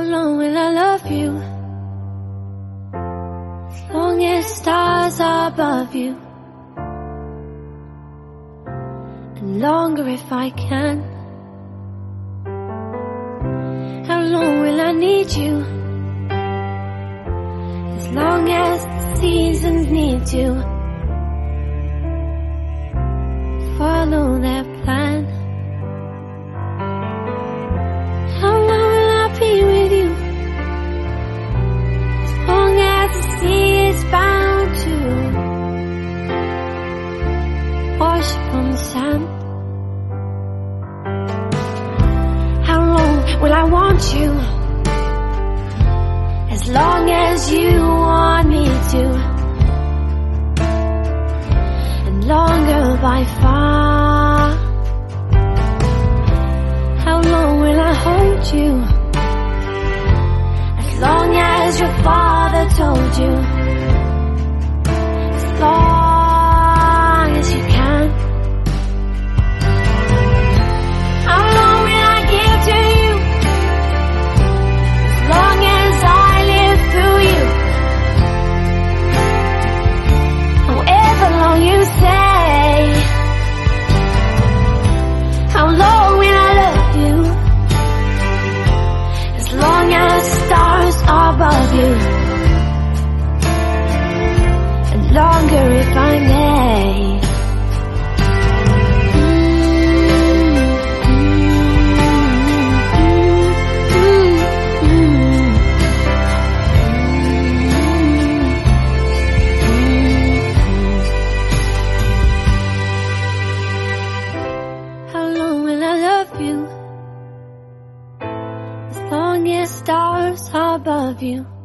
long will I love you? As long as stars are above you, and longer if I can. How long will I need you? As long as the seasons need to follow their plan. How long will I be with you? As long as the sea is bound to wash upon the sand. How long will I want you? As long as you want me to, and longer by far. How long will I hold you? As long as your father told you. As long as you can. How long will I give to you? As long as I live through you. However long you say. How long will I love you? As long as stars are above you, and longer if I may. How long will I love you? As long as stars are above you.